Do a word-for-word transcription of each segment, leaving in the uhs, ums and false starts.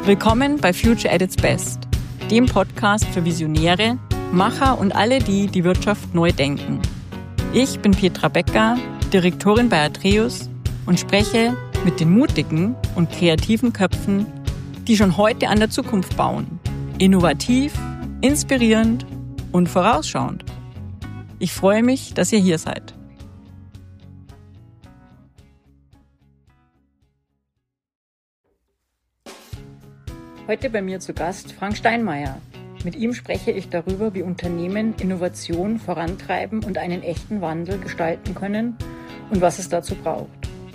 Willkommen bei Future at its Best, dem Podcast für Visionäre, Macher und alle, die die Wirtschaft neu denken. Ich bin Petra Becker, Direktorin bei Atreus und spreche mit den mutigen und kreativen Köpfen, die schon heute an der Zukunft bauen. Innovativ, inspirierend und vorausschauend. Ich freue mich, dass ihr hier seid. Heute bei mir zu Gast Frank Steinmeier. Mit ihm spreche ich darüber, wie Unternehmen Innovation vorantreiben und einen echten Wandel gestalten können und was es dazu braucht.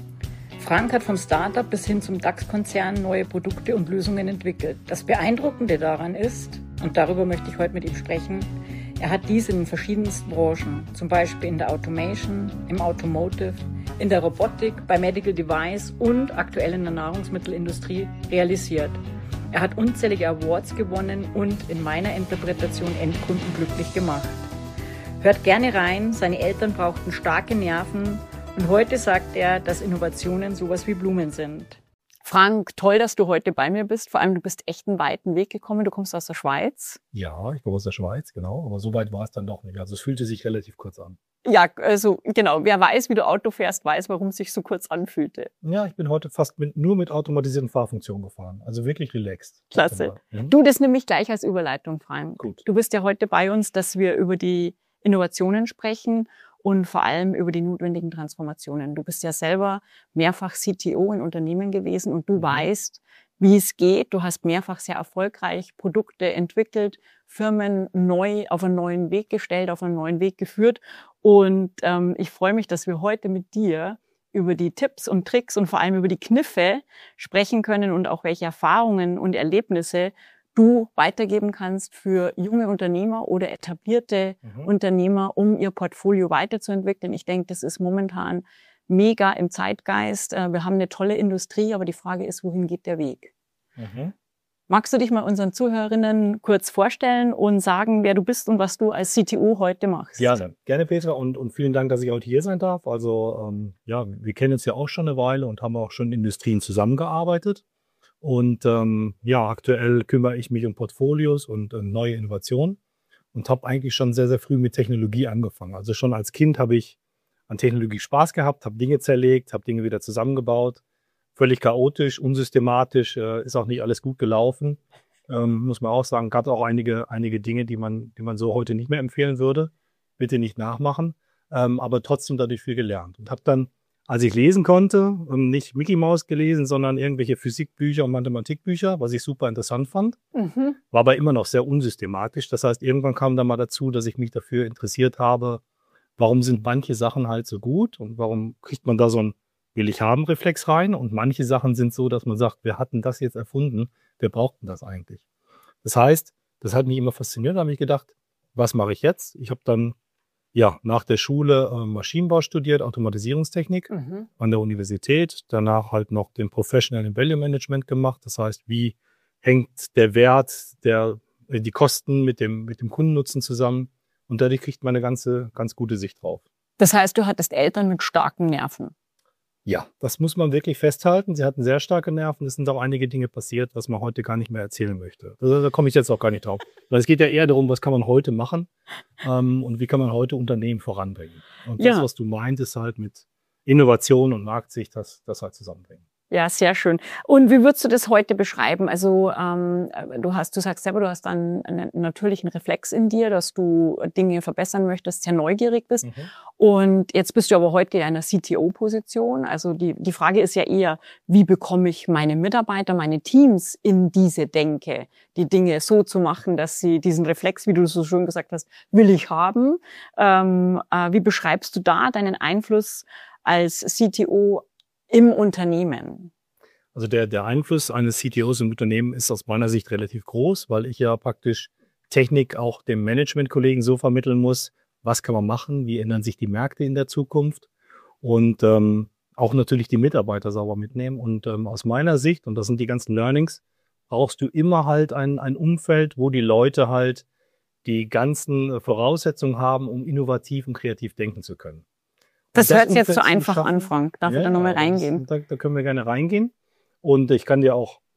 Frank hat vom Startup bis hin zum DAX-Konzern neue Produkte und Lösungen entwickelt. Das Beeindruckende daran ist, und darüber möchte ich heute mit ihm sprechen, er hat dies in den verschiedensten Branchen, zum Beispiel in der Automation, im Automotive, in der Robotik, bei Medical Device und aktuell in der Nahrungsmittelindustrie realisiert. Er hat unzählige Awards gewonnen und in meiner Interpretation Endkunden glücklich gemacht. Hört gerne rein, seine Eltern brauchten starke Nerven und heute sagt er, dass Innovationen sowas wie Blumen sind. Frank, toll, dass du heute bei mir bist. Vor allem, du bist echt einen weiten Weg gekommen. Du kommst aus der Schweiz. Ja, ich komme aus der Schweiz, genau. Aber so weit war es dann doch nicht. Also es fühlte sich relativ kurz an. Ja, also genau. Wer weiß, wie du Auto fährst, weiß, warum es sich so kurz anfühlte. Ja, ich bin heute fast mit, nur mit automatisierten Fahrfunktionen gefahren. Also wirklich relaxed. Klasse. Mhm. Du, das nehme ich gleich als Überleitung, Frank. Gut. Du bist ja heute bei uns, dass wir über die Innovationen sprechen und vor allem über die notwendigen Transformationen. Du bist ja selber mehrfach C T O in Unternehmen gewesen und du mhm. weißt, wie es geht. Du hast mehrfach sehr erfolgreich Produkte entwickelt, Firmen neu auf einen neuen Weg gestellt, auf einen neuen Weg geführt. Und ähm, ich freue mich, dass wir heute mit dir über die Tipps und Tricks und vor allem über die Kniffe sprechen können und auch welche Erfahrungen und Erlebnisse du weitergeben kannst für junge Unternehmer oder etablierte mhm. Unternehmer, um ihr Portfolio weiterzuentwickeln. Ich denke, das ist momentan mega im Zeitgeist. Wir haben eine tolle Industrie, aber die Frage ist, wohin geht der Weg? Mhm. Magst du dich mal unseren Zuhörerinnen kurz vorstellen und sagen, wer du bist und was du als C T O heute machst? Gerne, gerne Petra und, und vielen Dank, dass ich heute hier sein darf. Also ähm, ja, wir kennen uns ja auch schon eine Weile und haben auch schon in Industrien zusammengearbeitet. Und ähm, ja, aktuell kümmere ich mich um Portfolios und äh, neue Innovationen und habe eigentlich schon sehr, sehr früh mit Technologie angefangen. Also schon als Kind habe ich an Technologie Spaß gehabt, habe Dinge zerlegt, habe Dinge wieder zusammengebaut. Völlig chaotisch, unsystematisch, äh, ist auch nicht alles gut gelaufen. Ähm, muss man auch sagen, gab auch einige einige Dinge, die man die man so heute nicht mehr empfehlen würde. Bitte nicht nachmachen, ähm, aber trotzdem dadurch viel gelernt. Und habe dann, als ich lesen konnte, nicht Mickey Mouse gelesen, sondern irgendwelche Physikbücher und Mathematikbücher, was ich super interessant fand. Mhm. War aber immer noch sehr unsystematisch. Das heißt, irgendwann kam dann mal dazu, dass ich mich dafür interessiert habe, warum sind manche Sachen halt so gut und warum kriegt man da so einen Will-ich-haben-Reflex rein und manche Sachen sind so, dass man sagt, wir hatten das jetzt erfunden, wir brauchten das eigentlich. Das heißt, das hat mich immer fasziniert, da habe ich gedacht, was mache ich jetzt? Ich habe dann ja nach der Schule äh, Maschinenbau studiert, Automatisierungstechnik mhm. an der Universität, danach halt noch den Professional in Value Management gemacht, das heißt, wie hängt der Wert, der die Kosten mit dem mit dem Kundennutzen zusammen und dadurch kriegt man eine ganze ganz gute Sicht drauf. Das heißt, du hattest Eltern mit starken Nerven? Ja, das muss man wirklich festhalten. Sie hatten sehr starke Nerven. Es sind auch einige Dinge passiert, was man heute gar nicht mehr erzählen möchte. Also, da komme ich jetzt auch gar nicht drauf. Weil es geht ja eher darum, was kann man heute machen ähm, und wie kann man heute Unternehmen voranbringen. Und das, ja. was du meintest halt mit Innovation und Marktsicht, das, das halt zusammenbringen. Ja, sehr schön. Und wie würdest du das heute beschreiben? Also ähm, du hast, du sagst selber, du hast dann einen natürlichen Reflex in dir, dass du Dinge verbessern möchtest, sehr neugierig bist. Mhm. Und jetzt bist du aber heute in einer C T O-Position. Also die die Frage ist ja eher, wie bekomme ich meine Mitarbeiter, meine Teams in diese Denke, die Dinge so zu machen, dass sie diesen Reflex, wie du so schön gesagt hast, will ich haben. Ähm, äh, wie beschreibst du da deinen Einfluss als C T O im Unternehmen? Also der, der Einfluss eines C T Os im Unternehmen ist aus meiner Sicht relativ groß, weil ich ja praktisch Technik auch dem Managementkollegen so vermitteln muss, was kann man machen, wie ändern sich die Märkte in der Zukunft und ähm, auch natürlich die Mitarbeiter sauber mitnehmen. Und ähm, aus meiner Sicht, und das sind die ganzen Learnings, brauchst du immer halt ein, ein Umfeld, wo die Leute halt die ganzen Voraussetzungen haben, um innovativ und kreativ denken zu können. Das, das hört sich jetzt so einfach an, Frank. Darf ja, ich da nochmal reingehen? Das, da, da können wir gerne reingehen. Und ich kann dir auch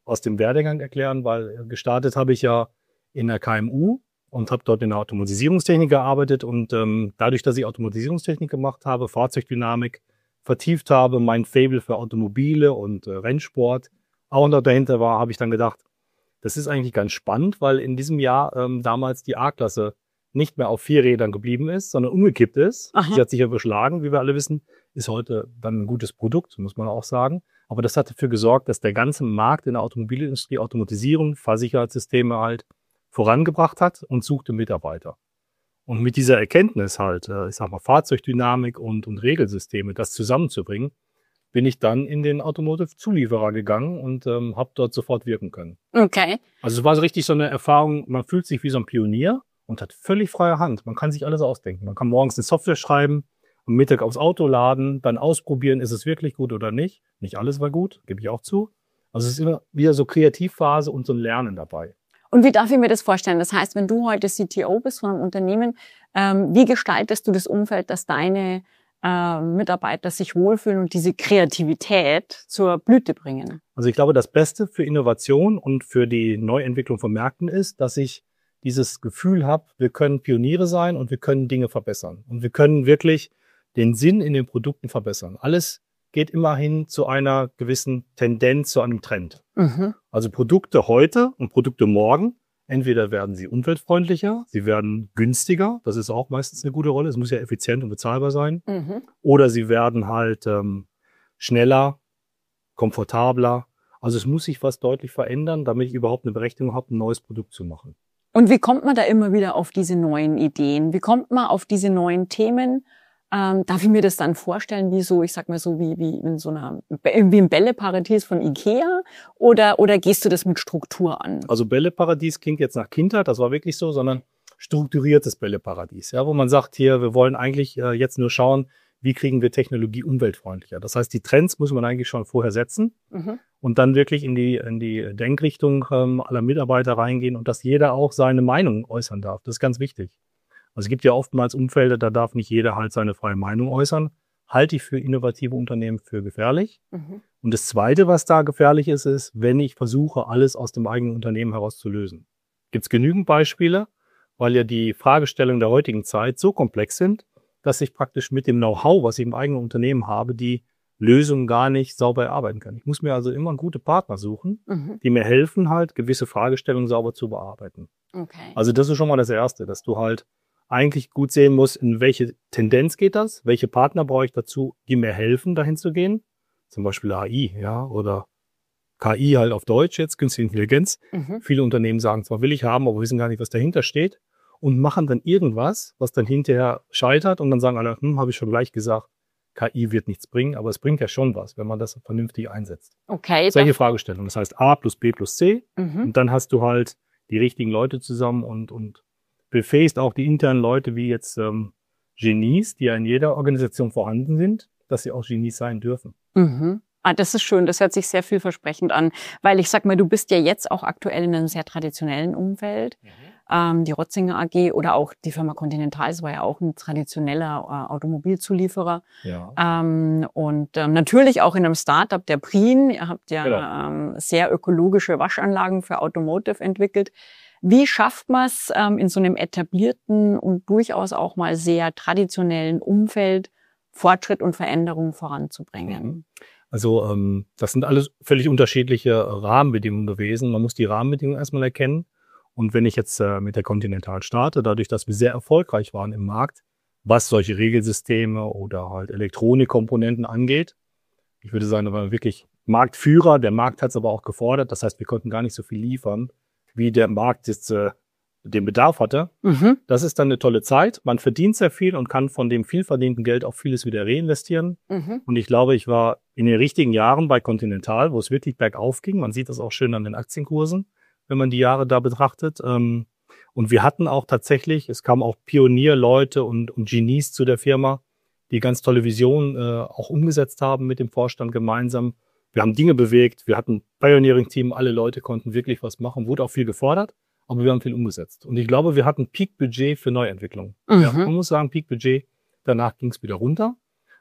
aus dem Werdegang erklären, weil gestartet habe ich ja in der K M U und habe dort in der Automatisierungstechnik gearbeitet. Und ähm, dadurch, dass ich Automatisierungstechnik gemacht habe, Fahrzeugdynamik vertieft habe, mein Faible für Automobile und äh, Rennsport auch noch dahinter war, habe ich dann gedacht, das ist eigentlich ganz spannend, weil in diesem Jahr ähm, damals die A-Klasse nicht mehr auf vier Rädern geblieben ist, sondern umgekippt ist. Aha. Sie hat sich ja überschlagen, wie wir alle wissen, ist heute dann ein gutes Produkt, muss man auch sagen. Aber das hat dafür gesorgt, dass der ganze Markt in der Automobilindustrie Automatisierung, Fahrsicherheitssysteme halt vorangebracht hat und suchte Mitarbeiter. Und mit dieser Erkenntnis halt, ich sag mal, Fahrzeugdynamik und, und Regelsysteme, das zusammenzubringen, bin ich dann in den Automotive-Zulieferer gegangen und ähm, habe dort sofort wirken können. Okay. Also es war so richtig so eine Erfahrung, man fühlt sich wie so ein Pionier und hat völlig freie Hand. Man kann sich alles ausdenken. Man kann morgens eine Software schreiben, am Mittag aufs Auto laden, dann ausprobieren, ist es wirklich gut oder nicht. Nicht alles war gut, gebe ich auch zu. Also es ist immer wieder so Kreativphase und so ein Lernen dabei. Und wie darf ich mir das vorstellen? Das heißt, wenn du heute C T O bist von einem Unternehmen, ähm, wie gestaltest du das Umfeld, dass deine äh, Mitarbeiter sich wohlfühlen und diese Kreativität zur Blüte bringen? Also ich glaube, das Beste für Innovation und für die Neuentwicklung von Märkten ist, dass ich dieses Gefühl habe, wir können Pioniere sein und wir können Dinge verbessern. Und wir können wirklich den Sinn in den Produkten verbessern. Alles geht immer hin zu einer gewissen Tendenz, zu einem Trend. Mhm. Also Produkte heute und Produkte morgen, entweder werden sie umweltfreundlicher, sie werden günstiger, das ist auch meistens eine gute Rolle, es muss ja effizient und bezahlbar sein, mhm. oder sie werden halt ähm, schneller, komfortabler. Also es muss sich was deutlich verändern, damit ich überhaupt eine Berechtigung habe, ein neues Produkt zu machen. Und wie kommt man da immer wieder auf diese neuen Ideen? Wie kommt man auf diese neuen Themen? Ähm, darf ich mir das dann vorstellen, wie so, ich sag mal so, wie, wie in so einer, wie im Bälleparadies von Ikea? Oder, oder gehst du das mit Struktur an? Also Bälleparadies klingt jetzt nach Kindheit, das war wirklich so, sondern strukturiertes Bälleparadies, ja, wo man sagt hier, wir wollen eigentlich äh, jetzt nur schauen, wie kriegen wir Technologie umweltfreundlicher. Das heißt, die Trends muss man eigentlich schon vorher setzen mhm. und dann wirklich in die, in die Denkrichtung ähm, aller Mitarbeiter reingehen und dass jeder auch seine Meinung äußern darf. Das ist ganz wichtig. Also es gibt ja oftmals Umfelder, da darf nicht jeder halt seine freie Meinung äußern. Halte ich für innovative Unternehmen für gefährlich. Mhm. Und das Zweite, was da gefährlich ist, ist, wenn ich versuche, alles aus dem eigenen Unternehmen heraus zu lösen. Gibt es genügend Beispiele, weil ja die Fragestellungen der heutigen Zeit so komplex sind, dass ich praktisch mit dem Know-how, was ich im eigenen Unternehmen habe, die Lösung gar nicht sauber erarbeiten kann. Ich muss mir also immer gute Partner suchen, mhm. die mir helfen, halt gewisse Fragestellungen sauber zu bearbeiten. Okay. Also das ist schon mal das Erste, dass du halt eigentlich gut sehen musst, in welche Tendenz geht das, welche Partner brauche ich dazu, die mir helfen, dahin zu gehen. Zum Beispiel A I, ja, oder K I halt auf Deutsch jetzt, Künstliche Intelligenz. Mhm. Viele Unternehmen sagen zwar, will ich haben, aber wissen gar nicht, was dahinter steht und machen dann irgendwas, was dann hinterher scheitert und dann sagen alle, hm, habe ich schon gleich gesagt, K I wird nichts bringen, aber es bringt ja schon was, wenn man das vernünftig einsetzt. Okay. Solche Fragestellungen. Das heißt A plus B plus C mhm. und dann hast du halt die richtigen Leute zusammen und, und befähigst auch die internen Leute wie jetzt ähm, Genies, die ja in jeder Organisation vorhanden sind, dass sie auch Genies sein dürfen. Mhm. Ah, das ist schön. Das hört sich sehr vielversprechend an, weil ich sag mal, du bist ja jetzt auch aktuell in einem sehr traditionellen Umfeld. Mhm. Ähm, die Rotzinger A G oder auch die Firma Continental, das war ja auch ein traditioneller äh, Automobilzulieferer. Ja. Ähm, und ähm, natürlich auch in einem Startup, der Prien. Ihr habt ja genau. ähm, sehr ökologische Waschanlagen für Automotive entwickelt. Wie schafft man es ähm, in so einem etablierten und durchaus auch mal sehr traditionellen Umfeld, Fortschritt und Veränderung voranzubringen? Also ähm, das sind alles völlig unterschiedliche Rahmenbedingungen gewesen. Man muss die Rahmenbedingungen erstmal erkennen. Und wenn ich jetzt äh, mit der Continental starte, dadurch, dass wir sehr erfolgreich waren im Markt, was solche Regelsysteme oder halt Elektronikkomponenten angeht, ich würde sagen, da waren wir wirklich Marktführer. Der Markt hat es aber auch gefordert. Das heißt, wir konnten gar nicht so viel liefern, wie der Markt jetzt äh, den Bedarf hatte. Mhm. Das ist dann eine tolle Zeit. Man verdient sehr viel und kann von dem viel verdienten Geld auch vieles wieder reinvestieren. Mhm. Und ich glaube, ich war in den richtigen Jahren bei Continental, wo es wirklich bergauf ging. Man sieht das auch schön an den Aktienkursen, wenn man die Jahre da betrachtet. Und wir hatten auch tatsächlich, es kamen auch Pionierleute und, und Genies zu der Firma, die ganz tolle Visionen äh, auch umgesetzt haben mit dem Vorstand gemeinsam. Wir haben Dinge bewegt, wir hatten ein Pioneering-Team, alle Leute konnten wirklich was machen, wurde auch viel gefordert, aber wir haben viel umgesetzt. Und ich glaube, wir hatten Peak-Budget für Neuentwicklung. Mhm. Ja, man muss sagen, Peak-Budget, danach ging es wieder runter.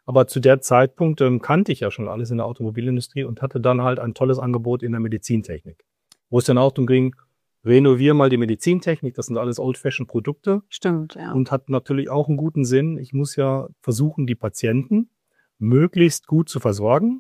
Aber zu der Zeitpunkt ähm, kannte ich ja schon alles in der Automobilindustrie und hatte dann halt ein tolles Angebot in der Medizintechnik, wo es dann auch darum ging, renovier mal die Medizintechnik, das sind alles old-fashioned-Produkte. Stimmt, ja. Und hat natürlich auch einen guten Sinn. Ich muss ja versuchen, die Patienten möglichst gut zu versorgen.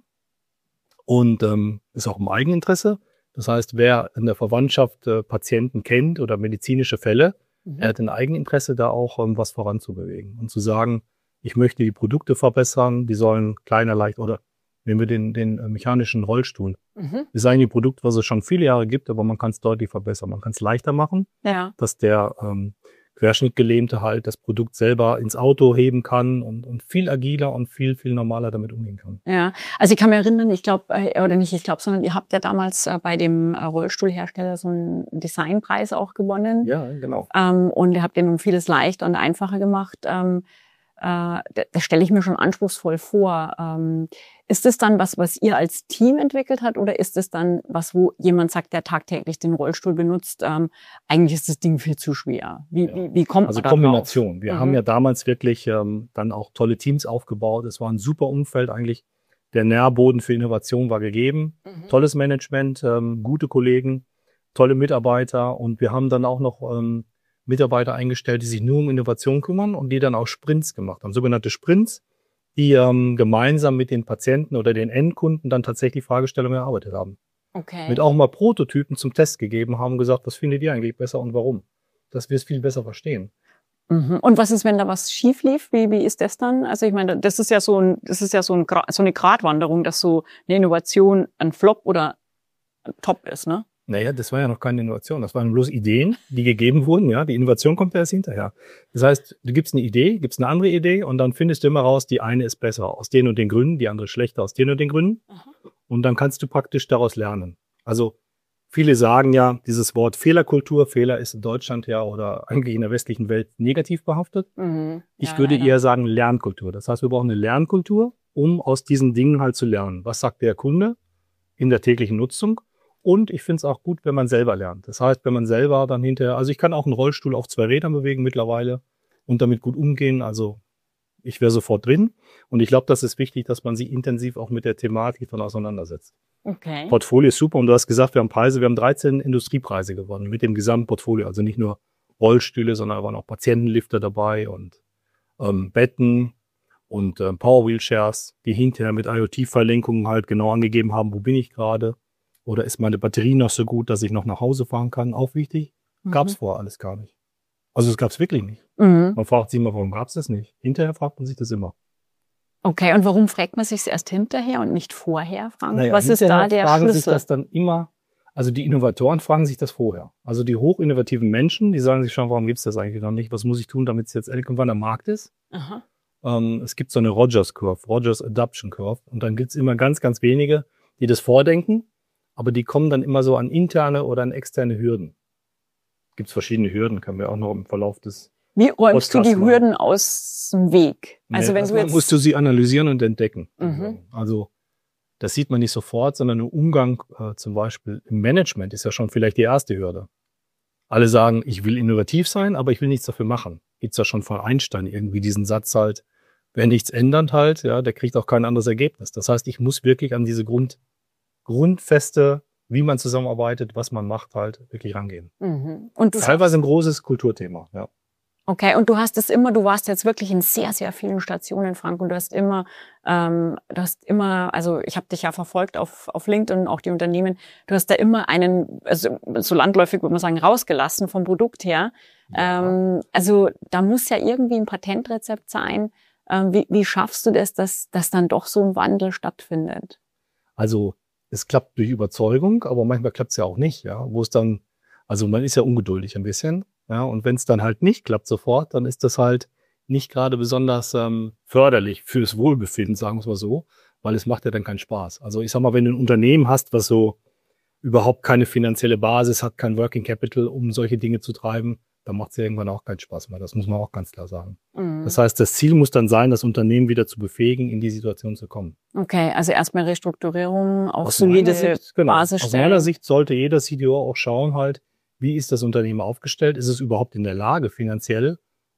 Und ähm, ist auch im Eigeninteresse. Das heißt, wer in der Verwandtschaft äh, Patienten kennt oder medizinische Fälle, mhm. er hat ein Eigeninteresse, da auch ähm, was voranzubewegen. Und zu sagen, ich möchte die Produkte verbessern, die sollen kleiner, leicht, oder nehmen wir den, den äh, mechanischen Rollstuhl. Mhm. Das ist eigentlich ein Produkt, was es schon viele Jahre gibt, aber man kann es deutlich verbessern. Man kann es leichter machen, ja. dass der ähm, Querschnittgelähmte halt das Produkt selber ins Auto heben kann und, und viel agiler und viel, viel normaler damit umgehen kann. Ja, also ich kann mich erinnern, ich glaube, oder nicht ich glaube, sondern ihr habt ja damals äh, bei dem äh, Rollstuhlhersteller so einen Designpreis auch gewonnen. Ja, genau. Ähm, und ihr habt den um vieles leichter und einfacher gemacht. Ähm, äh, das, das stelle ich mir schon anspruchsvoll vor. Ähm, ist das dann was, was ihr als Team entwickelt habt, oder ist es dann was, wo jemand sagt, der tagtäglich den Rollstuhl benutzt, ähm, eigentlich ist das Ding viel zu schwer? Wie, ja. wie, wie kommt also man da Kombination. drauf? Wir mhm. haben ja damals wirklich ähm, dann auch tolle Teams aufgebaut. Es war ein super Umfeld eigentlich. Der Nährboden für Innovation war gegeben. Mhm. Tolles Management, ähm, gute Kollegen, tolle Mitarbeiter, und wir haben dann auch noch ähm, Mitarbeiter eingestellt, die sich nur um Innovation kümmern und die dann auch Sprints gemacht haben, sogenannte Sprints, die ähm, gemeinsam mit den Patienten oder den Endkunden dann tatsächlich Fragestellungen erarbeitet haben. Okay. Mit auch mal Prototypen zum Test gegeben haben, gesagt, was findet ihr eigentlich besser und warum? Dass wir es viel besser verstehen. Mhm. Und was ist, wenn da was schief lief? Wie, wie ist das dann? Also ich meine, das ist ja so ein, das ist ja so, ein, so eine Gratwanderung, dass so eine Innovation ein Flop oder ein Top ist, ne? Naja, das war ja noch keine Innovation. Das waren bloß Ideen, die gegeben wurden. Ja, die Innovation kommt ja erst hinterher. Das heißt, du gibst eine Idee, gibst eine andere Idee, und dann findest du immer raus, die eine ist besser aus den und den Gründen, die andere schlechter aus den und den Gründen. Aha. Und dann kannst du praktisch daraus lernen. Also viele sagen ja, dieses Wort Fehlerkultur, Fehler ist in Deutschland ja oder eigentlich in der westlichen Welt negativ behaftet. Mhm. Ich ja, würde leider. eher sagen Lernkultur. Das heißt, wir brauchen eine Lernkultur, um aus diesen Dingen halt zu lernen. Was sagt der Kunde in der täglichen Nutzung? Und ich finde es auch gut, wenn man selber lernt. Das heißt, wenn man selber dann hinterher, also ich kann auch einen Rollstuhl auf zwei Rädern bewegen mittlerweile und damit gut umgehen. Also ich wäre sofort drin. Und ich glaube, das ist wichtig, dass man sich intensiv auch mit der Thematik dann auseinandersetzt. Okay. Portfolio ist super. Und du hast gesagt, wir haben Preise, wir haben dreizehn Industriepreise gewonnen mit dem gesamten Portfolio. Also nicht nur Rollstühle, sondern da waren auch Patientenlifter dabei und ähm, Betten und ähm, Power Wheelshares, die hinterher mit IoT-Verlinkungen halt genau angegeben haben, wo bin ich gerade. Oder ist meine Batterie noch so gut, dass ich noch nach Hause fahren kann? Auch wichtig. Mhm. Gab's vorher alles gar nicht. Also es gab's wirklich nicht. Mhm. Man fragt sich immer, warum gab's das nicht? Hinterher fragt man sich das immer. Okay, und warum fragt man sich erst hinterher und nicht vorher, Frank? Naja, was ist da der fragen Schlüssel? Sich das dann immer, also die Innovatoren fragen sich das vorher. Also die hochinnovativen Menschen, die sagen sich schon, warum gibt's das eigentlich noch nicht? Was muss ich tun, damit es jetzt irgendwann am Markt ist? Aha. Ähm, es gibt so eine Rogers Curve, Rogers Adoption Curve. Und dann gibt's immer ganz, ganz wenige, die das vordenken. Aber die kommen dann immer so an interne oder an externe Hürden. Gibt es verschiedene Hürden, können wir auch noch im Verlauf des Wie räumst Podcasts du die machen. Hürden aus dem Weg? Also nee, wenn du jetzt musst du sie analysieren und entdecken. Mhm. Also das sieht man nicht sofort, sondern im Umgang äh, zum Beispiel im Management ist ja schon vielleicht die erste Hürde. Alle sagen, ich will innovativ sein, aber ich will nichts dafür machen. Gibt's ja schon von Einstein irgendwie diesen Satz halt, wer nichts ändert halt, ja, der kriegt auch kein anderes Ergebnis. Das heißt, ich muss wirklich an diese Grund Grundfeste, wie man zusammenarbeitet, was man macht, halt wirklich rangehen. Mhm. Und du teilweise ein großes Kulturthema, ja. Okay, und du hast es immer, du warst jetzt wirklich in sehr, sehr vielen Stationen, Frank, und du hast immer, ähm, du hast immer, also ich habe dich ja verfolgt auf auf LinkedIn, auch die Unternehmen, du hast da immer einen, also so landläufig würde man sagen, rausgelassen vom Produkt her. Ja. Ähm, also da muss ja irgendwie ein Patentrezept sein. Ähm, wie, wie schaffst du das, dass, dass dann doch so ein Wandel stattfindet? Also es klappt durch Überzeugung, aber manchmal klappt es ja auch nicht, ja. Wo es dann, also man ist ja ungeduldig ein bisschen, ja. Und wenn es dann halt nicht klappt sofort, dann ist das halt nicht gerade besonders ähm, förderlich fürs Wohlbefinden, sagen wir es mal so, weil es macht ja dann keinen Spaß. Also ich sag mal, wenn du ein Unternehmen hast, was so überhaupt keine finanzielle Basis hat, kein Working Capital, um solche Dinge zu treiben, dann macht es ja irgendwann auch keinen Spaß mehr. Das muss man auch ganz klar sagen. Mhm. Das heißt, das Ziel muss dann sein, das Unternehmen wieder zu befähigen, in die Situation zu kommen. Okay, also erstmal Restrukturierung, auf solide Sicht, genau. Basis stellen. Aus meiner Sicht sollte jeder C D O auch schauen halt, wie ist das Unternehmen aufgestellt? Ist es überhaupt in der Lage, finanziell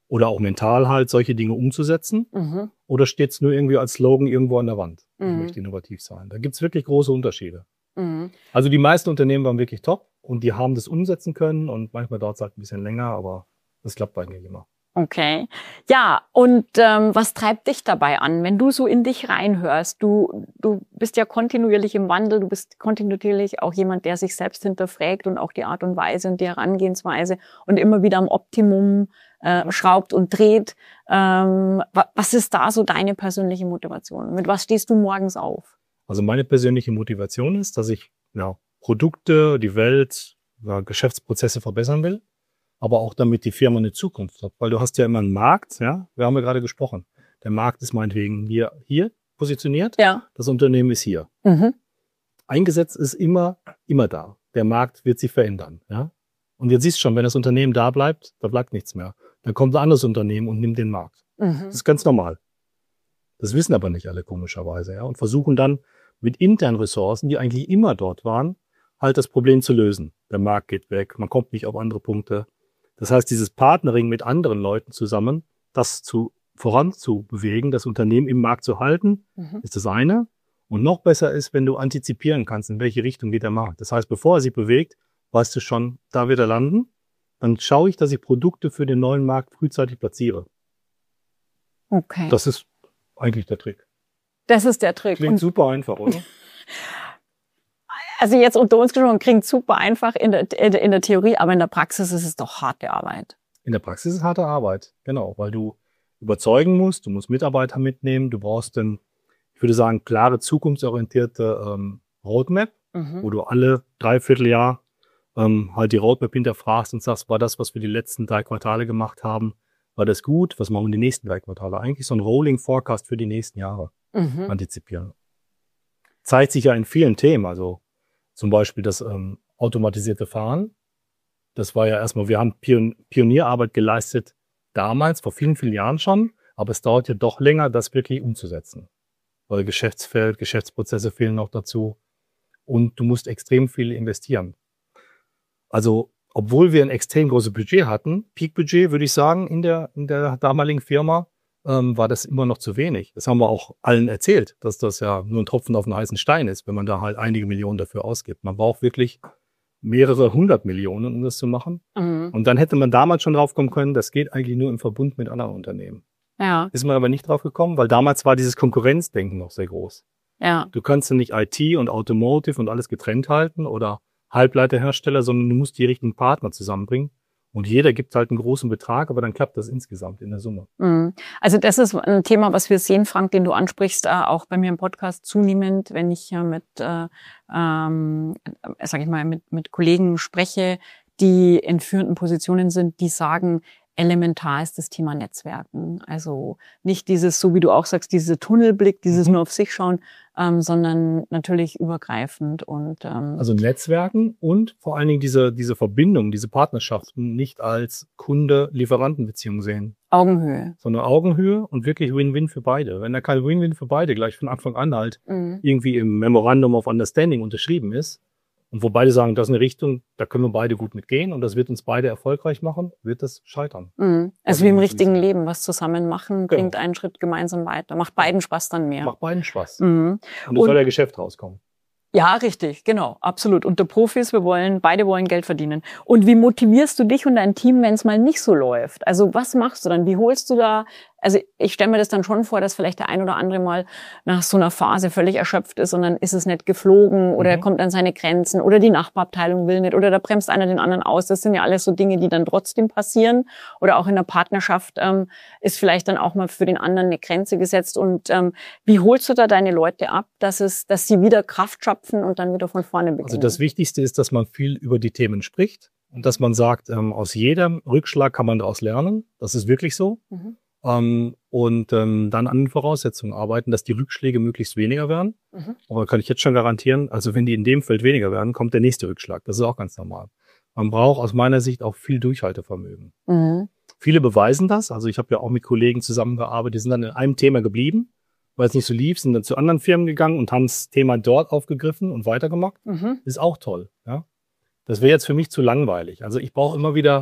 oder auch mental halt solche Dinge umzusetzen? Mhm. Oder steht es nur irgendwie als Slogan irgendwo an der Wand? Ich mhm. möchte innovativ sein. Da gibt es wirklich große Unterschiede. Mhm. Also die meisten Unternehmen waren wirklich top und die haben das umsetzen können und manchmal dauert es halt ein bisschen länger, aber das klappt eigentlich immer. Okay. Ja, und ähm, was treibt dich dabei an, wenn du so in dich reinhörst? Du du bist ja kontinuierlich im Wandel, du bist kontinuierlich auch jemand, der sich selbst hinterfragt und auch die Art und Weise und die Herangehensweise und immer wieder am Optimum äh, schraubt und dreht. Ähm, was ist da so deine persönliche Motivation? Mit was stehst du morgens auf? Also meine persönliche Motivation ist, dass ich ja, Produkte, die Welt, ja, Geschäftsprozesse verbessern will. Aber auch damit die Firma eine Zukunft hat. Weil du hast ja immer einen Markt, ja, wir haben ja gerade gesprochen. Der Markt ist meinetwegen hier, hier positioniert, ja. Das Unternehmen ist hier. Mhm. Eingesetzt ist immer, immer da. Der Markt wird sich verändern, ja. Und jetzt siehst du schon, wenn das Unternehmen da bleibt, da bleibt nichts mehr. Dann kommt ein anderes Unternehmen und nimmt den Markt. Mhm. Das ist ganz normal. Das wissen aber nicht alle komischerweise, ja. Und versuchen dann mit internen Ressourcen, die eigentlich immer dort waren, halt das Problem zu lösen. Der Markt geht weg, man kommt nicht auf andere Punkte. Das heißt, dieses Partnering mit anderen Leuten zusammen, das zu voranzubewegen, das Unternehmen im Markt zu halten, mhm. ist das eine. Und noch besser ist, wenn du antizipieren kannst, in welche Richtung geht der Markt. Das heißt, bevor er sich bewegt, weißt du schon, da wird er landen. Dann schaue ich, dass ich Produkte für den neuen Markt frühzeitig platziere. Okay. Das ist eigentlich der Trick. Das ist der Trick. Klingt Und super einfach, oder? Also jetzt unter uns gesprochen, klingt super einfach in der, in der Theorie, aber in der Praxis ist es doch harte Arbeit. In der Praxis ist es harte Arbeit, genau, weil du überzeugen musst, du musst Mitarbeiter mitnehmen, du brauchst dann, ich würde sagen, klare, zukunftsorientierte ähm, Roadmap, mhm. wo du alle Dreivierteljahr ähm, halt die Roadmap hinterfragst und sagst, war das, was wir die letzten drei Quartale gemacht haben, war das gut? Was machen wir die nächsten drei Quartale? Eigentlich so ein Rolling Forecast für die nächsten Jahre mhm. antizipieren. Zeigt sich ja in vielen Themen, also zum Beispiel das ähm, automatisierte Fahren. Das war ja erstmal, wir haben Pion- Pionierarbeit geleistet damals, vor vielen, vielen Jahren schon, aber es dauert ja doch länger, das wirklich umzusetzen. Weil Geschäftsfeld, Geschäftsprozesse fehlen noch dazu und du musst extrem viel investieren. Also, obwohl wir ein extrem großes Budget hatten, Peak-Budget, würde ich sagen, in der, in der damaligen Firma, ähm, war das immer noch zu wenig. Das haben wir auch allen erzählt, dass das ja nur ein Tropfen auf einen heißen Stein ist, wenn man da halt einige Millionen dafür ausgibt. Man braucht wirklich mehrere hundert Millionen, um das zu machen. Mhm. Und dann hätte man damals schon drauf kommen können, das geht eigentlich nur im Verbund mit anderen Unternehmen. Ja. Ist man aber nicht drauf gekommen, weil damals war dieses Konkurrenzdenken noch sehr groß. Ja. Du kannst ja nicht I T und Automotive und alles getrennt halten oder Halbleiterhersteller, sondern du musst die richtigen Partner zusammenbringen. Und jeder gibt halt einen großen Betrag, aber dann klappt das insgesamt in der Summe. Also das ist ein Thema, was wir sehen, Frank, den du ansprichst, auch bei mir im Podcast zunehmend, wenn ich mit, äh, ähm, sag ich mal, mit, mit Kollegen spreche, die in führenden Positionen sind, die sagen, elementar ist das Thema Netzwerken. Also nicht dieses, so wie du auch sagst, dieser Tunnelblick, dieses mhm. nur auf sich schauen, ähm, sondern natürlich übergreifend und ähm, also Netzwerken und vor allen Dingen diese diese Verbindung, diese Partnerschaften nicht als Kunde-Lieferanten-Beziehung sehen. Augenhöhe. Sondern Augenhöhe und wirklich Win-Win für beide. Wenn da kein Win-Win für beide gleich von Anfang an halt mhm. irgendwie im Memorandum of Understanding unterschrieben ist, und wo beide sagen, das ist eine Richtung, da können wir beide gut mitgehen und das wird uns beide erfolgreich machen, wird das scheitern. Mhm. Also wie im richtigen Leben, was zusammen machen, bringt genau. einen Schritt gemeinsam weiter. Macht beiden Spaß dann mehr. Macht beiden Spaß. Mhm. Und es soll ja Geschäft rauskommen. Ja, richtig, genau, absolut. Unter Profis, wir wollen, beide wollen Geld verdienen. Und wie motivierst du dich und dein Team, wenn es mal nicht so läuft? Also was machst du dann? Wie holst du da, also ich stelle mir das dann schon vor, dass vielleicht der ein oder andere mal nach so einer Phase völlig erschöpft ist und dann ist es nicht geflogen oder mhm. er kommt an seine Grenzen oder die Nachbarabteilung will nicht oder da bremst einer den anderen aus. Das sind ja alles so Dinge, die dann trotzdem passieren. Oder auch in der Partnerschaft ähm, ist vielleicht dann auch mal für den anderen eine Grenze gesetzt. Und ähm, wie holst du da deine Leute ab, dass es, dass sie wieder Kraft schöpfen und dann wieder von vorne beginnen? Also das Wichtigste ist, dass man viel über die Themen spricht und dass man sagt, ähm, aus jedem Rückschlag kann man daraus lernen. Das ist wirklich so. Mhm. Ähm, und ähm, dann an den Voraussetzungen arbeiten, dass die Rückschläge möglichst weniger werden. Mhm. Aber kann ich jetzt schon garantieren, also wenn die in dem Feld weniger werden, kommt der nächste Rückschlag. Das ist auch ganz normal. Man braucht aus meiner Sicht auch viel Durchhaltevermögen. Mhm. Viele beweisen das. Also ich habe ja auch mit Kollegen zusammengearbeitet, die sind dann in einem Thema geblieben, weil es nicht so lief, sind dann zu anderen Firmen gegangen und haben das Thema dort aufgegriffen und weitergemacht. Mhm. Ist auch toll. Ja, das wäre jetzt für mich zu langweilig. Also ich brauche immer wieder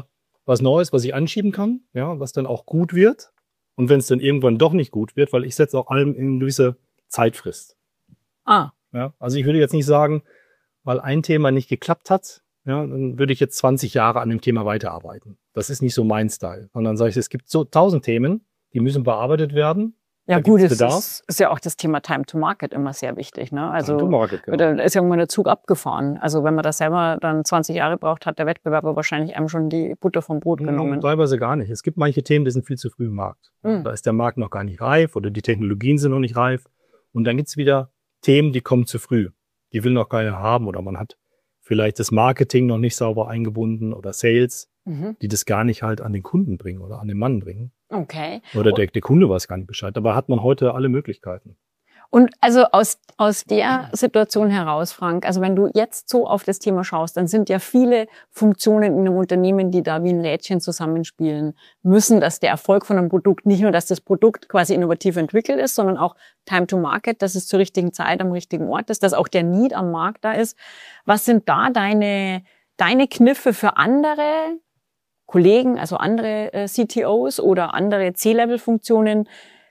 was Neues, was ich anschieben kann, ja, was dann auch gut wird. Und wenn es dann irgendwann doch nicht gut wird, weil ich setze auch allem in eine gewisse Zeitfrist. Ah. Ja, also ich würde jetzt nicht sagen, weil ein Thema nicht geklappt hat, ja, dann würde ich jetzt zwanzig Jahre an dem Thema weiterarbeiten. Das ist nicht so mein Style. Und dann sage ich, es gibt so tausend Themen, die müssen bearbeitet werden. Ja gut, es ist, ist ja auch das Thema Time to Market immer sehr wichtig. Ne? Also Time to Market, genau. Da ist ja irgendwann der Zug abgefahren. Also wenn man das selber dann zwanzig Jahre braucht, hat der Wettbewerber wahrscheinlich einem schon die Butter vom Brot genommen. Teilweise gar nicht. Es gibt manche Themen, die sind viel zu früh im Markt. Mhm. Da ist der Markt noch gar nicht reif oder die Technologien sind noch nicht reif. Und dann gibt's wieder Themen, die kommen zu früh. Die will noch keiner haben oder man hat vielleicht das Marketing noch nicht sauber eingebunden oder Sales, mhm. die das gar nicht halt an den Kunden bringen oder an den Mann bringen. Okay. Oder der, der Kunde weiß gar nicht Bescheid. Dabei hat man heute alle Möglichkeiten. Und also aus, aus der Situation heraus, Frank, also wenn du jetzt so auf das Thema schaust, dann sind ja viele Funktionen in einem Unternehmen, die da wie ein Rädchen zusammenspielen müssen, dass der Erfolg von einem Produkt nicht nur, dass das Produkt quasi innovativ entwickelt ist, sondern auch Time to Market, dass es zur richtigen Zeit am richtigen Ort ist, dass auch der Need am Markt da ist. Was sind da deine, deine Kniffe für andere Kollegen, also andere äh, C T Os oder andere C-Level-Funktionen,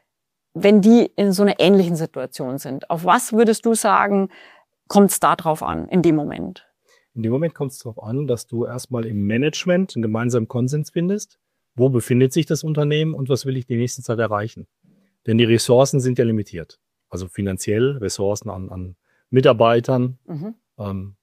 wenn die in so einer ähnlichen Situation sind? Auf was würdest du sagen, kommt es da drauf an, in dem Moment? In dem Moment kommt es darauf an, dass du erstmal im Management einen gemeinsamen Konsens findest. Wo befindet sich das Unternehmen und was will ich die nächste Zeit erreichen? Denn die Ressourcen sind ja limitiert. Also finanziell, Ressourcen an, an Mitarbeitern, mhm. ähm,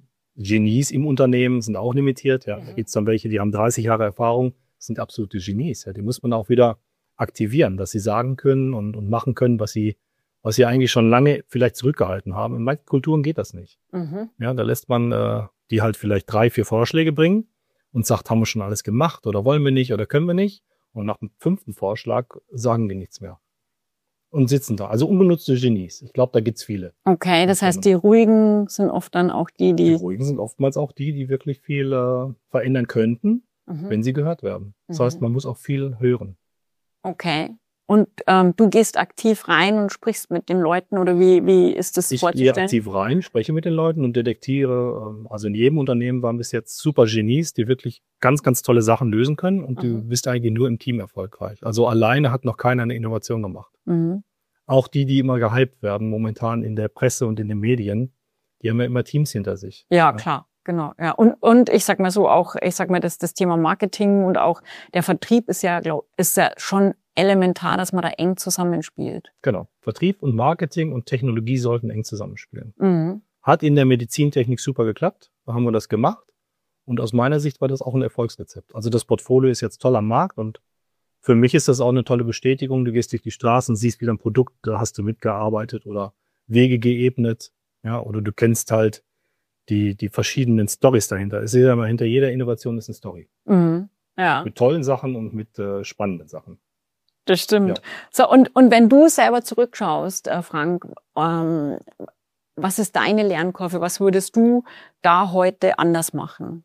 Genies im Unternehmen sind auch limitiert. Ja, mhm. Da gibt's dann welche, die haben dreißig Jahre Erfahrung, sind absolute Genies. Ja, die muss man auch wieder aktivieren, dass sie sagen können und, und machen können, was sie, was sie eigentlich schon lange vielleicht zurückgehalten haben. In manchen Kulturen geht das nicht. Mhm. Ja, da lässt man äh, die halt vielleicht drei, vier Vorschläge bringen und sagt, haben wir schon alles gemacht oder wollen wir nicht oder können wir nicht. Und nach dem fünften Vorschlag sagen die nichts mehr. Und sitzen da. Also unbenutzte Genies. Ich glaube, da gibt's viele. Okay, das heißt, die Ruhigen sind oft dann auch die, die... Die Ruhigen sind oftmals auch die, die wirklich viel äh, verändern könnten, mhm. wenn sie gehört werden. Das mhm. heißt, man muss auch viel hören. Okay. Und ähm, du gehst aktiv rein und sprichst mit den Leuten oder wie wie ist das vorzustellen? Ich gehe aktiv rein, spreche mit den Leuten und detektiere. Ähm, also in jedem Unternehmen waren bis jetzt super Genies, die wirklich ganz, ganz tolle Sachen lösen können und mhm. du bist eigentlich nur im Team erfolgreich. Also alleine hat noch keiner eine Innovation gemacht. Mhm. Auch die, die immer gehypt werden momentan in der Presse und in den Medien, die haben ja immer Teams hinter sich. Ja, ja. Klar. Genau, ja. Und, und ich sag mal so auch, ich sag mal, das, das Thema Marketing und auch der Vertrieb ist ja, glaub, ist ja schon elementar, dass man da eng zusammenspielt. Genau. Vertrieb und Marketing und Technologie sollten eng zusammenspielen. Mhm. Hat in der Medizintechnik super geklappt. Da haben wir das gemacht. Und aus meiner Sicht war das auch ein Erfolgsrezept. Also das Portfolio ist jetzt toll am Markt und für mich ist das auch eine tolle Bestätigung. Du gehst durch die Straßen, siehst wieder ein Produkt, da hast du mitgearbeitet oder Wege geebnet, ja, oder du kennst halt die, die verschiedenen Storys dahinter. Ich sehe ja mal, hinter jeder Innovation ist eine Story. Mhm. Ja. Mit tollen Sachen und mit äh, spannenden Sachen. Das stimmt. Ja. So, und, und wenn du selber zurückschaust, äh, Frank, ähm, was ist deine Lernkurve? Was würdest du da heute anders machen?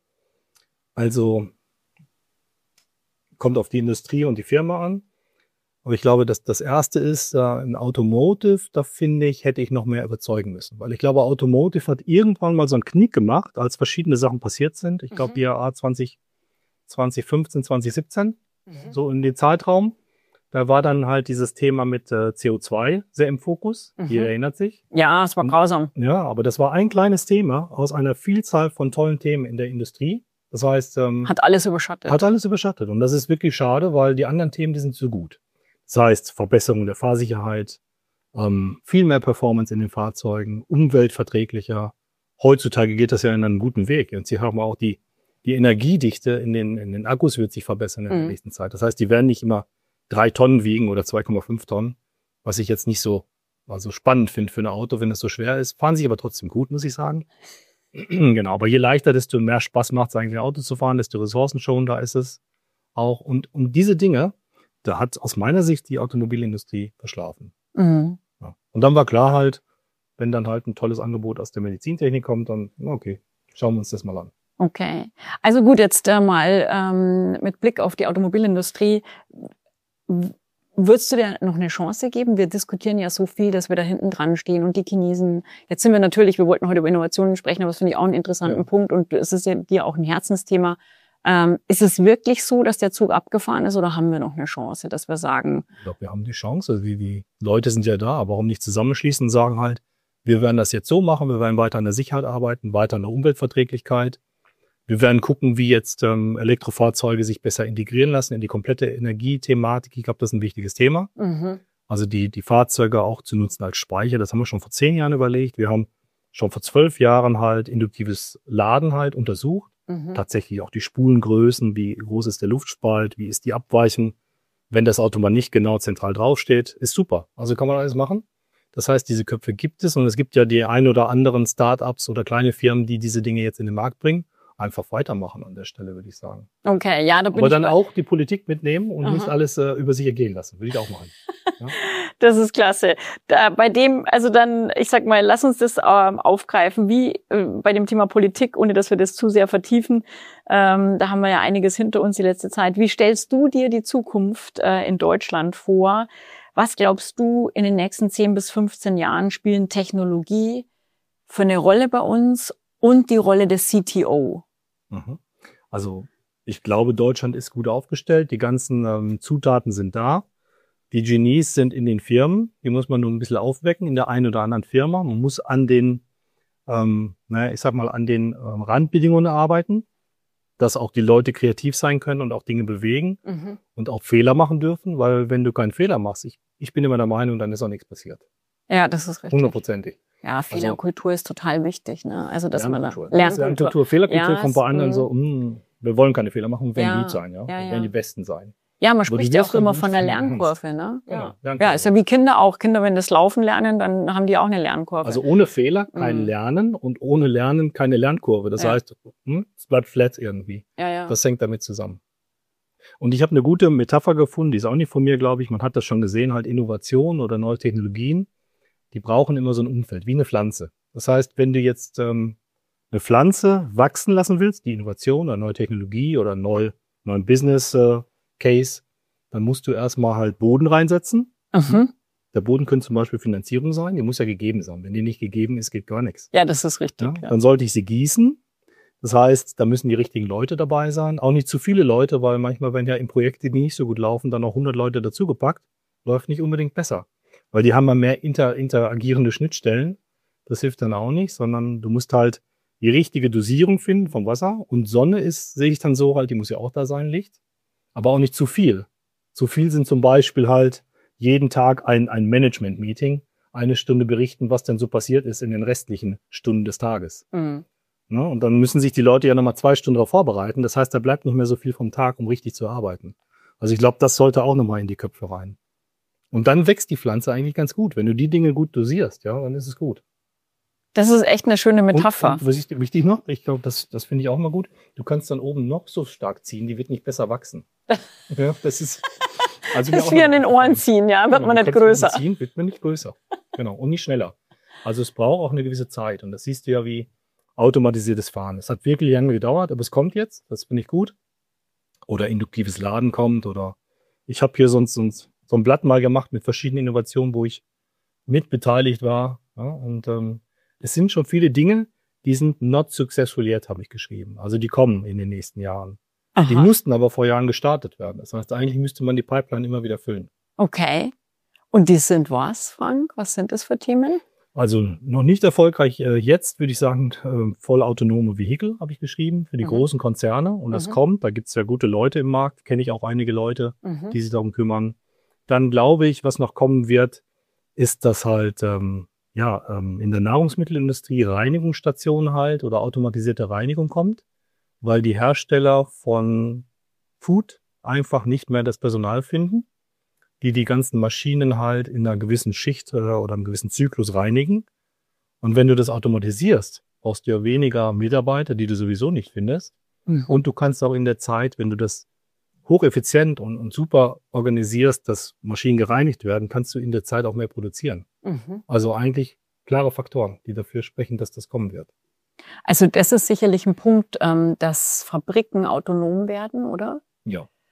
Also, kommt auf die Industrie und die Firma an. Aber ich glaube, dass das erste ist, äh, in Automotive, da finde ich, hätte ich noch mehr überzeugen müssen. Weil ich glaube, Automotive hat irgendwann mal so einen Knick gemacht, als verschiedene Sachen passiert sind. Ich glaube, mhm. I A A zwanzig, zwanzig fünfzehn, zwanzig siebzehn, mhm. so in den Zeitraum. Da war dann halt dieses Thema mit äh, C O zwei sehr im Fokus. Mhm. Jeder erinnert sich. Ja, es war grausam. Ja, aber das war ein kleines Thema aus einer Vielzahl von tollen Themen in der Industrie. Das heißt, ähm, hat alles überschattet. Hat alles überschattet. Und das ist wirklich schade, weil die anderen Themen, die sind so gut. Das heißt, Verbesserung der Fahrsicherheit, ähm, viel mehr Performance in den Fahrzeugen, umweltverträglicher. Heutzutage geht das ja in einen guten Weg. Und sie haben auch die, die Energiedichte in den, in den Akkus wird sich verbessern in mhm. der nächsten Zeit. Das heißt, die werden nicht immer drei Tonnen wiegen oder zwei Komma fünf Tonnen, was ich jetzt nicht so, also spannend finde für ein Auto, wenn es so schwer ist. Fahren sich aber trotzdem gut, muss ich sagen. Genau, aber je leichter, desto mehr Spaß macht es eigentlich, ein Auto zu fahren, desto ressourcenschonender ist es auch. Und, und diese Dinge, da hat aus meiner Sicht die Automobilindustrie verschlafen. Mhm. Ja. Und dann war klar halt, wenn dann halt ein tolles Angebot aus der Medizintechnik kommt, dann okay, schauen wir uns das mal an. Okay, also gut, jetzt äh, mal ähm, mit Blick auf die Automobilindustrie, würdest du dir noch eine Chance geben? Wir diskutieren ja so viel, dass wir da hinten dran stehen und die Chinesen. Jetzt sind wir natürlich, wir wollten heute über Innovationen sprechen, aber das finde ich auch einen interessanten ja. Punkt und es ist ja dir auch ein Herzensthema. Ähm, ist es wirklich so, dass der Zug abgefahren ist oder haben wir noch eine Chance, dass wir sagen? Ich glaube, wir haben die Chance. Die, die Leute sind ja da, aber warum nicht zusammenschließen und sagen halt, wir werden das jetzt so machen, wir werden weiter an der Sicherheit arbeiten, weiter an der Umweltverträglichkeit. Wir werden gucken, wie jetzt ähm, Elektrofahrzeuge sich besser integrieren lassen in die komplette Energiethematik. Ich glaube, das ist ein wichtiges Thema. Mhm. Also die, die Fahrzeuge auch zu nutzen als Speicher, das haben wir schon vor zehn Jahren überlegt. Wir haben schon vor zwölf Jahren halt induktives Laden halt untersucht. Mhm. Tatsächlich auch die Spulengrößen, wie groß ist der Luftspalt, wie ist die Abweichung. Wenn das Auto mal nicht genau zentral draufsteht, ist super. Also kann man alles machen. Das heißt, diese Köpfe gibt es und es gibt ja die ein oder anderen Start-ups oder kleine Firmen, die diese Dinge jetzt in den Markt bringen. Einfach weitermachen an der Stelle, würde ich sagen. Okay, ja, da bin Aber ich dann bei. auch die Politik mitnehmen und Aha. nicht alles äh, über sich ergehen lassen. Würde ich auch machen. Ja? Das ist klasse. Da, bei dem, also dann, ich sag mal, lass uns das ähm, aufgreifen, wie äh, bei dem Thema Politik, ohne dass wir das zu sehr vertiefen. Ähm, da haben wir ja einiges hinter uns die letzte Zeit. Wie stellst du dir die Zukunft äh, in Deutschland vor? Was glaubst du, in den nächsten zehn bis fünfzehn Jahren spielen Technologie für eine Rolle bei uns und die Rolle des C T O? Also ich glaube, Deutschland ist gut aufgestellt. Die ganzen ähm, Zutaten sind da. Die Genies sind in den Firmen. Die muss man nur ein bisschen aufwecken in der einen oder anderen Firma. Man muss an den, ähm, naja, ich sag mal, an den ähm, Randbedingungen arbeiten, dass auch die Leute kreativ sein können und auch Dinge bewegen mhm. und auch Fehler machen dürfen. Weil wenn du keinen Fehler machst, ich, ich bin immer der Meinung, dann ist auch nichts passiert. Ja, das ist richtig. Hundertprozentig. Ja, Fehlerkultur also, ist total wichtig, ne? Also, dass Lernkultur. man da Lernkultur. Lernkultur. Fehlerkultur ja, kommt bei anderen so, mh, wir wollen keine Fehler machen, wir werden ja, gut sein, ja. ja, wir ja. werden die Besten sein. Ja, man spricht ja auch immer von der Lernkurve, ne? Ja, ja. ja, ist ja wie Kinder auch. Kinder, wenn das Laufen lernen, dann haben die auch eine Lernkurve. Also ohne Fehler kein mhm. Lernen und ohne Lernen keine Lernkurve. Das ja. heißt, hm, es bleibt flat irgendwie. Ja, ja. Das hängt damit zusammen. Und ich habe eine gute Metapher gefunden, die ist auch nicht von mir, glaube ich. Man hat das schon gesehen, halt Innovation oder neue Technologien, die brauchen immer so ein Umfeld, wie eine Pflanze. Das heißt, wenn du jetzt ähm, eine Pflanze wachsen lassen willst, die Innovation oder neue Technologie oder neu, neuen Business äh, Case, dann musst du erstmal halt Boden reinsetzen. Mhm. Der Boden könnte zum Beispiel Finanzierung sein, die muss ja gegeben sein. Wenn die nicht gegeben ist, geht gar nichts. Ja, das ist richtig. Ja? Ja. Dann sollte ich sie gießen. Das heißt, da müssen die richtigen Leute dabei sein. Auch nicht zu viele Leute, weil manchmal, wenn ja in Projekte, die nicht so gut laufen, dann noch hundert Leute dazugepackt, läuft nicht unbedingt besser. Weil die haben ja mehr inter, interagierende Schnittstellen. Das hilft dann auch nicht, sondern du musst halt die richtige Dosierung finden vom Wasser. Und Sonne ist, sehe ich dann so halt, die muss ja auch da sein, Licht. Aber auch nicht zu viel. Zu viel sind zum Beispiel halt jeden Tag ein, ein Management-Meeting, eine Stunde berichten, was denn so passiert ist in den restlichen Stunden des Tages. Mhm. Ne? Und dann müssen sich die Leute ja nochmal zwei Stunden darauf vorbereiten. Das heißt, da bleibt nicht mehr so viel vom Tag, um richtig zu arbeiten. Also ich glaube, das sollte auch nochmal in die Köpfe rein. Und dann wächst die Pflanze eigentlich ganz gut. Wenn du die Dinge gut dosierst, ja, dann ist es gut. Das ist echt eine schöne Metapher. Und, und was ist wichtig noch? Ich glaube, das, das finde ich auch mal gut. Du kannst dann oben noch so stark ziehen, die wird nicht besser wachsen. Ja, das ist, also das ist wie an den Ohren ziehen, ja, wird genau, man nicht größer. Ziehen, wird man nicht größer. Genau. Und nicht schneller. Also es braucht auch eine gewisse Zeit. Und das siehst du ja wie automatisiertes Fahren. Es hat wirklich lange gedauert, aber es kommt jetzt. Das finde ich gut. Oder induktives Laden kommt oder ich habe hier sonst, sonst so ein Blatt mal gemacht mit verschiedenen Innovationen, wo ich mit beteiligt war. Ja, und ähm, es sind schon viele Dinge, die sind not successful yet, habe ich geschrieben. Also die kommen in den nächsten Jahren. Aha. Die mussten aber vor Jahren gestartet werden. Das heißt, eigentlich müsste man die Pipeline immer wieder füllen. Okay. Und die sind was, Frank? Was sind das für Themen? Also noch nicht erfolgreich. Äh, jetzt würde ich sagen, äh, vollautonome Vehikel habe ich geschrieben für die mhm. großen Konzerne. Und das mhm. kommt. Da gibt es ja gute Leute im Markt. Kenne ich auch einige Leute, mhm. die sich darum kümmern. Dann glaube ich, was noch kommen wird, ist, dass halt ähm, ja ähm, in der Nahrungsmittelindustrie Reinigungsstationen halt oder automatisierte Reinigung kommt, weil die Hersteller von Food einfach nicht mehr das Personal finden, die die ganzen Maschinen halt in einer gewissen Schicht äh, oder einem gewissen Zyklus reinigen. Und wenn du das automatisierst, brauchst du ja weniger Mitarbeiter, die du sowieso nicht findest. Mhm. Und du kannst auch in der Zeit, wenn du das hocheffizient und, und super organisierst, dass Maschinen gereinigt werden, kannst du in der Zeit auch mehr produzieren. Mhm. Also eigentlich klare Faktoren, die dafür sprechen, dass das kommen wird. Also das ist sicherlich ein Punkt, ähm, dass Fabriken autonom werden, oder? Ja.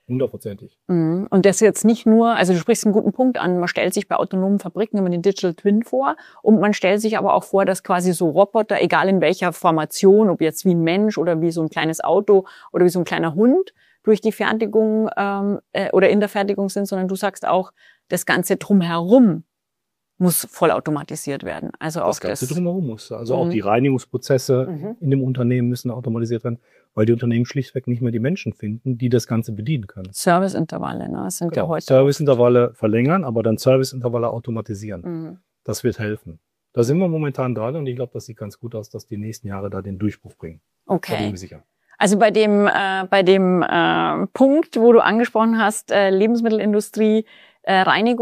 Hundertprozentig. Mhm. Und das jetzt nicht nur, also du sprichst einen guten Punkt an, man stellt sich bei autonomen Fabriken immer den Digital Twin vor und man stellt sich aber auch vor, dass quasi so Roboter, egal in welcher Formation, ob jetzt wie ein Mensch oder wie so ein kleines Auto oder wie so ein kleiner Hund, durch die Fertigung ähm, äh, oder in der Fertigung sind, sondern du sagst auch, das Ganze drumherum muss vollautomatisiert werden. Also das auch Ganze das drumherum muss. Also Mhm. auch die Reinigungsprozesse Mhm. in dem Unternehmen müssen automatisiert werden, weil die Unternehmen schlichtweg nicht mehr die Menschen finden, die das Ganze bedienen können. Serviceintervalle, ne? Das sind Genau. ja heute. Serviceintervalle verlängern, aber dann Serviceintervalle automatisieren. Mhm. Das wird helfen. Da sind wir momentan dran und ich glaube, das sieht ganz gut aus, dass die nächsten Jahre da den Durchbruch bringen. Da bin ich Okay. mir sicher. Also bei dem äh, bei dem äh, Punkt, wo du angesprochen hast, äh, Lebensmittelindustrie, äh,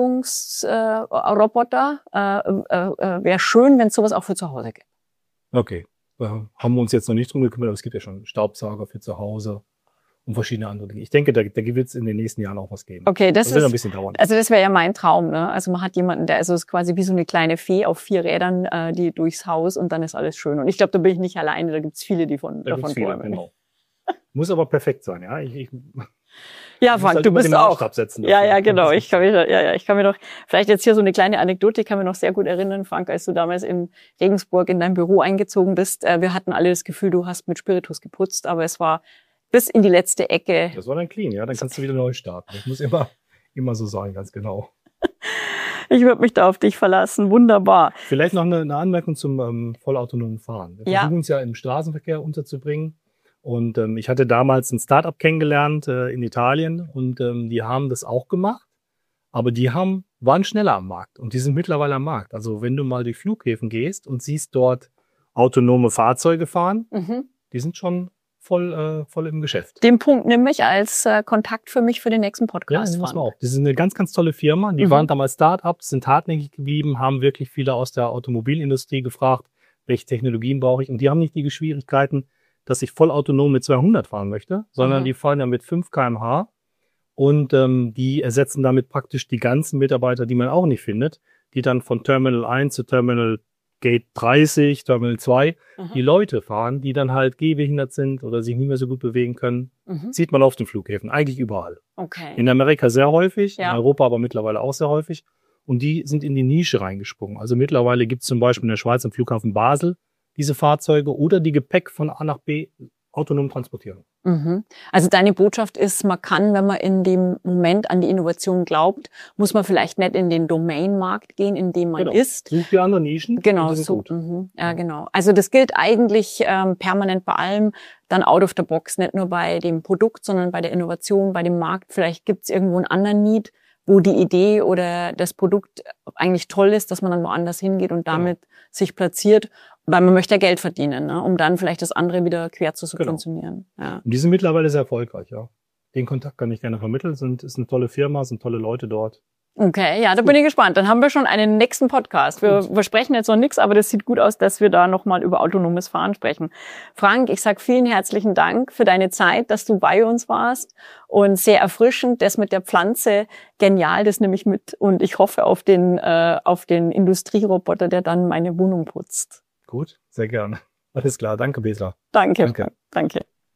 Reinigungsroboter, äh, äh, äh, wäre schön, wenn es sowas auch für zu Hause gibt. Okay. Da haben wir uns jetzt noch nicht drum gekümmert, aber es gibt ja schon Staubsauger für zu Hause und verschiedene andere Dinge. Ich denke, da, da wird es in den nächsten Jahren auch was geben. Okay, das, Das wird noch ein ist bisschen dauern. also das wäre ja mein Traum, ne? Also man hat jemanden, der also ist quasi wie so eine kleine Fee auf vier Rädern, äh, die durchs Haus und dann ist alles schön. Und ich glaube, da bin ich nicht alleine, da gibt's viele, die von, Da davon gibt's viele, träumen. genau. Muss aber perfekt sein, ja. Ich, ich, Ja, muss Frank, halt du immer bist den auch. Maßstab setzen Ja, dafür. ja, genau. Das Ich ist- kann mich, ja, ja, ich kann mir noch, vielleicht jetzt hier so eine kleine Anekdote, ich kann mir noch sehr gut erinnern, Frank, als du damals in Regensburg in dein Büro eingezogen bist. Äh, wir hatten alle das Gefühl, du hast mit Spiritus geputzt, aber es war bis in die letzte Ecke. Das war dann clean, ja. Dann kannst du wieder neu starten. Das muss immer, immer so sein, ganz genau. Ich würde mich da auf dich verlassen. Wunderbar. Vielleicht noch eine, eine Anmerkung zum ähm, vollautonomen Fahren. Wir Ja. versuchen uns ja im Straßenverkehr unterzubringen. Und ähm, ich hatte damals ein Startup kennengelernt äh, in Italien und ähm, die haben das auch gemacht. Aber die haben, waren schneller am Markt und die sind mittlerweile am Markt. Also wenn du mal durch Flughäfen gehst und siehst dort autonome Fahrzeuge fahren, Mhm. die sind schon voll, äh, voll im Geschäft. Den Punkt nehme ich als äh, Kontakt für mich für den nächsten Ja, Podcast. das muss Frank. man auch. Das ist eine ganz, ganz tolle Firma. Die Mhm. waren damals Start-ups, sind hartnäckig geblieben, haben wirklich viele aus der Automobilindustrie gefragt, welche Technologien brauche ich. Und die haben nicht die Schwierigkeiten, dass ich voll autonom mit zweihundert fahren möchte, sondern Mhm. die fahren ja mit fünf Kilometer pro Stunde und ähm, die ersetzen damit praktisch die ganzen Mitarbeiter, die man auch nicht findet, die dann von Terminal eins zu Terminal Gate dreißig, Terminal zwei, Mhm. die Leute fahren, die dann halt gehbehindert sind oder sich nicht mehr so gut bewegen können. Mhm. Sieht man auf den Flughäfen, eigentlich überall. Okay. In Amerika sehr häufig, Ja. in Europa aber mittlerweile auch sehr häufig. Und die sind in die Nische reingesprungen. Also mittlerweile gibt es zum Beispiel in der Schweiz am Flughafen Basel diese Fahrzeuge oder die Gepäck von A nach B autonom transportieren. Mhm. Also deine Botschaft ist, man kann, wenn man in dem Moment an die Innovation glaubt, muss man vielleicht nicht in den Domain-Markt gehen, in dem man Genau. ist. Such dir andere Nischen. Genau, und die sind so. gut. Mhm. Ja, genau. Also das gilt eigentlich ähm, permanent bei allem, dann out of the box, nicht nur bei dem Produkt, sondern bei der Innovation, bei dem Markt. Vielleicht gibt es irgendwo einen anderen Need, wo die Idee oder das Produkt eigentlich toll ist, dass man dann woanders hingeht und damit sich platziert, weil man möchte ja Geld verdienen, ne? Um dann vielleicht das andere wieder quer zu subventionieren. Ja. Und die sind mittlerweile sehr erfolgreich, ja. Den Kontakt kann ich gerne vermitteln. Sind, ist eine tolle Firma, sind tolle Leute dort. Okay, ja, da bin ich gespannt. Dann haben wir schon einen nächsten Podcast. Wir versprechen jetzt noch nichts, aber das sieht gut aus, dass wir da nochmal über autonomes Fahren sprechen. Frank, ich sag vielen herzlichen Dank für deine Zeit, dass du bei uns warst und sehr erfrischend. Das mit der Pflanze, genial, das nehme ich mit und ich hoffe auf den, äh, auf den Industrieroboter, der dann meine Wohnung putzt. Gut, sehr gerne. Alles klar, danke Besla. Danke, Danke. Frank. Danke.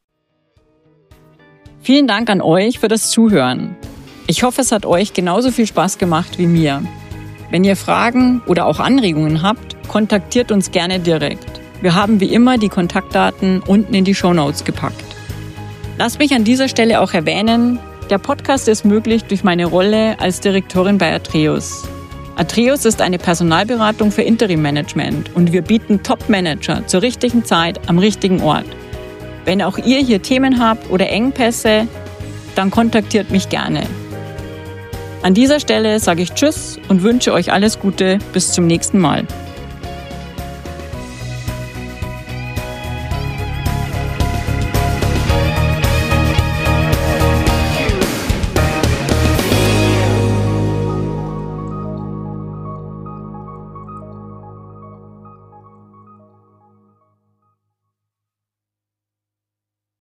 Vielen Dank an euch für das Zuhören. Ich hoffe, es hat euch genauso viel Spaß gemacht wie mir. Wenn ihr Fragen oder auch Anregungen habt, kontaktiert uns gerne direkt. Wir haben wie immer die Kontaktdaten unten in die Shownotes gepackt. Lasst mich an dieser Stelle auch erwähnen, der Podcast ist möglich durch meine Rolle als Direktorin bei Atreus. Atreus ist eine Personalberatung für Interim-Management und wir bieten Top-Manager zur richtigen Zeit am richtigen Ort. Wenn auch ihr hier Themen habt oder Engpässe, dann kontaktiert mich gerne. An dieser Stelle sage ich Tschüss und wünsche euch alles Gute. Bis zum nächsten Mal.